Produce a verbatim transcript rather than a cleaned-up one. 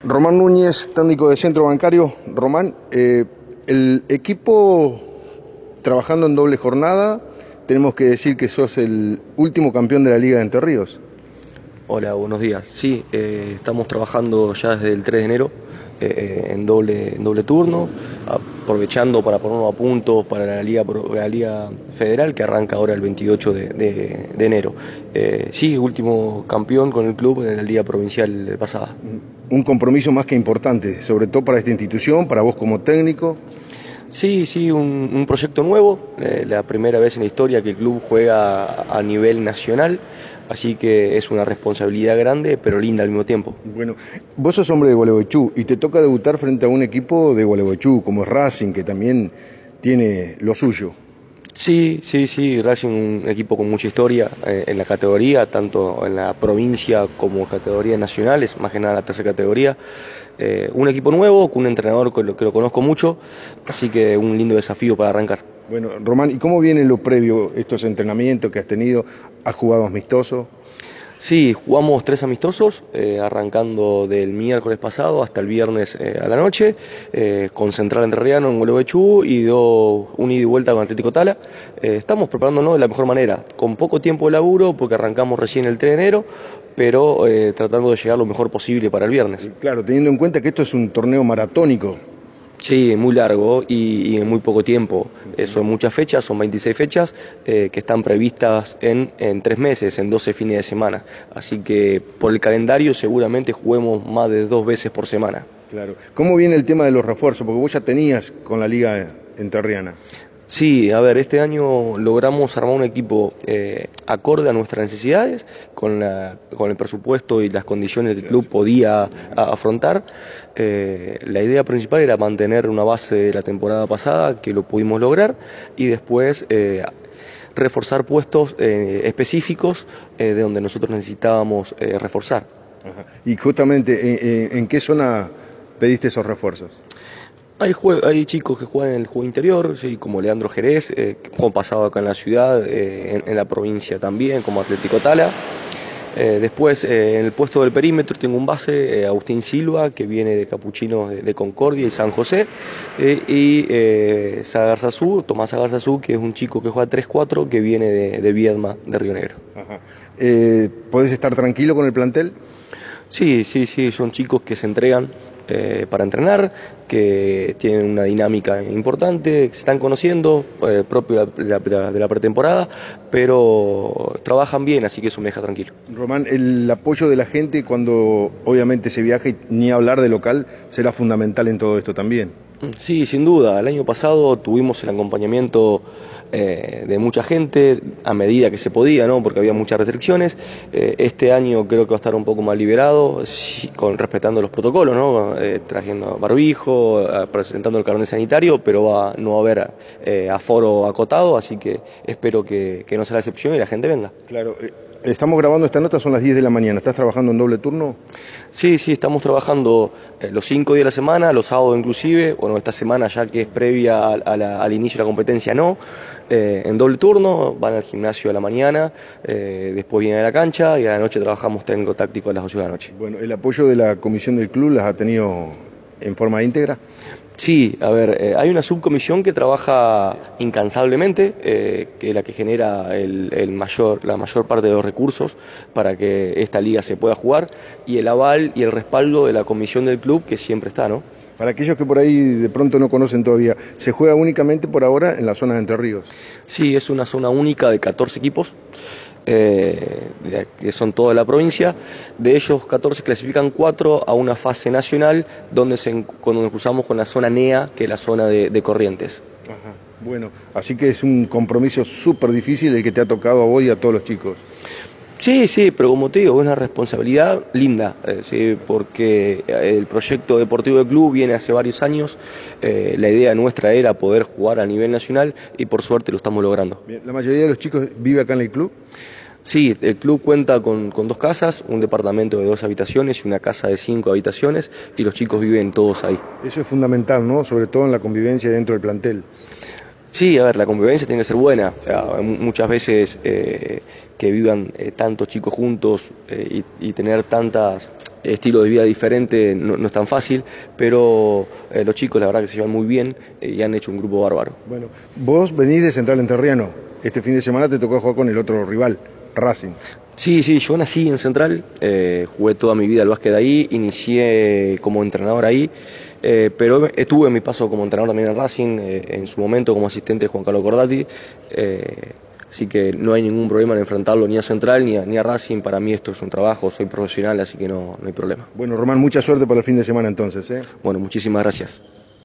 Román Núñez, técnico de Centro Bancario. Román, eh, el equipo trabajando en doble jornada, tenemos que decir que sos el último campeón de la Liga de Entre Ríos. Hola, buenos días. Sí, eh, estamos trabajando ya desde el tres de enero eh, en, doble, en doble turno, aprovechando para ponernos a punto para la Liga, la Liga Federal que arranca ahora el veintiocho de, de, de enero. Eh, sí, último campeón con el club en la Liga Provincial pasada. Un compromiso más que importante, sobre todo para esta institución, para vos como técnico. Sí, sí, un, un proyecto nuevo, eh, la primera vez en la historia que el club juega a, a nivel nacional, así que es una responsabilidad grande, pero linda al mismo tiempo. Bueno, vos sos hombre de Gualeguaychú y te toca debutar frente a un equipo de Gualeguaychú, como es Racing, que también tiene lo suyo. Sí, sí, sí, Racing un equipo con mucha historia eh, en la categoría, tanto en la provincia como categoría nacional, es más que nada la tercera categoría. Eh, un equipo nuevo, con un entrenador que lo, que lo conozco mucho, así que un lindo desafío para arrancar. Bueno, Román, ¿y cómo viene lo previo, estos entrenamientos que has tenido? ¿Has jugado amistoso? Sí, jugamos tres amistosos, eh, arrancando del miércoles pasado hasta el viernes eh, a la noche, eh, con Central Entrerriano en Gualeguaychú y do, un ida y vuelta con Atlético Tala. Eh, estamos preparándonos de la mejor manera, con poco tiempo de laburo, porque arrancamos recién el tres de enero, pero eh, tratando de llegar lo mejor posible para el viernes. Claro, teniendo en cuenta que esto es un torneo maratónico. Sí, muy largo y, y en muy poco tiempo. Eh, son muchas fechas, son veintiséis fechas eh, que están previstas en, en tres meses, en doce fines de semana. Así que por el calendario seguramente juguemos más de dos veces por semana. Claro. ¿Cómo viene el tema de los refuerzos? Porque vos ya tenías con la Liga Entrerriana. Sí, a ver, este año logramos armar un equipo eh, acorde a nuestras necesidades, con, la, con el presupuesto y las condiciones que el club podía a, afrontar. Eh, la idea principal era mantener una base de la temporada pasada, que lo pudimos lograr, y después eh, reforzar puestos eh, específicos eh, de donde nosotros necesitábamos eh, reforzar. Ajá. Y justamente, ¿en, en qué zona pediste esos refuerzos? Hay, hay chicos que juegan en el juego interior, sí, como Leandro Jerez, eh, que jugó pasado acá en la ciudad, eh, en, en la provincia también, como Atlético Tala. Eh, después, eh, en el puesto del perímetro tengo un base, eh, Agustín Silva, que viene de Capuchinos de, de Concordia y San José, eh, y eh, Sagarzazú, Tomás Sagarzazú, que es un chico que juega tres cuatro, que viene de, de Viedma, de Río Negro. Ajá. Eh, ¿Podés estar tranquilo con el plantel? Sí, sí, sí, son chicos que se entregan eh, para entrenar, que tienen una dinámica importante, que se están conociendo, eh, propio de la, de, la, de la pretemporada, pero trabajan bien, así que eso me deja tranquilo. Román, el apoyo de la gente cuando obviamente se viaja y ni hablar de local será fundamental en todo esto también. Sí, sin duda. El año pasado tuvimos el acompañamiento eh, de mucha gente a medida que se podía, ¿no? Porque había muchas restricciones. Eh, este año creo que va a estar un poco más liberado, sí, con, respetando los protocolos, ¿no? Eh, trayendo barbijo, eh, presentando el carnet sanitario, pero va, no va a haber eh, aforo acotado, así que espero que, que no sea la excepción y la gente venga. Claro. Eh, Estamos grabando esta nota, son las diez de la mañana. ¿Estás trabajando en doble turno? Sí, sí, estamos trabajando eh, los cinco días de la semana, los sábados inclusive. Bueno, esta semana ya que es previa a, a la, al inicio de la competencia, no. Eh, en doble turno, van al gimnasio a la mañana, eh, después vienen a la cancha y a la noche trabajamos técnico táctico a las ocho de la noche. Bueno, ¿el apoyo de la comisión del club las ha tenido en forma íntegra? Sí, a ver, eh, hay una subcomisión que trabaja incansablemente, eh, que es la que genera el, el mayor, la mayor parte de los recursos para que esta liga se pueda jugar, y el aval y el respaldo de la comisión del club, que siempre está, ¿no? Para aquellos que por ahí de pronto no conocen todavía, ¿se juega únicamente por ahora en la zona de Entre Ríos? Sí, es una zona única de catorce equipos. Eh, que son toda la provincia. De ellos, catorce clasifican cuatro a una fase nacional donde se, cuando nos cruzamos con la zona N E A, que es la zona de, de Corrientes. Ajá. Bueno, así que es un compromiso súper difícil el que te ha tocado a vos y a todos los chicos. Sí, sí, pero como te digo, es una responsabilidad linda, eh, ¿sí? Porque el proyecto deportivo del club viene hace varios años, eh, la idea nuestra era poder jugar a nivel nacional y por suerte lo estamos logrando. Bien, ¿la mayoría de los chicos vive acá en el club? Sí, el club cuenta con, con dos casas, un departamento de dos habitaciones y una casa de cinco habitaciones, y los chicos viven todos ahí. Eso es fundamental, ¿no? Sobre todo en la convivencia dentro del plantel. Sí, a ver, la convivencia tiene que ser buena. O sea, muchas veces eh, que vivan eh, tantos chicos juntos eh, y, y tener tantas estilo de vida diferente, no, no es tan fácil, pero eh, los chicos la verdad que se llevan muy bien eh, y han hecho un grupo bárbaro. Bueno, vos venís de Central Entrerriano, este fin de semana te tocó jugar con el otro rival, Racing. Sí, sí, yo nací en Central, eh, jugué toda mi vida al básquet ahí, inicié como entrenador ahí, eh, pero estuve en mi paso como entrenador también en Racing, eh, en su momento como asistente de Juan Carlos Cordati, eh, así que no hay ningún problema en enfrentarlo ni a Central ni a, ni a Racing. Para mí esto es un trabajo, soy profesional, así que no, no hay problema. Bueno, Román, mucha suerte para el fin de semana entonces, ¿eh? Bueno, muchísimas gracias.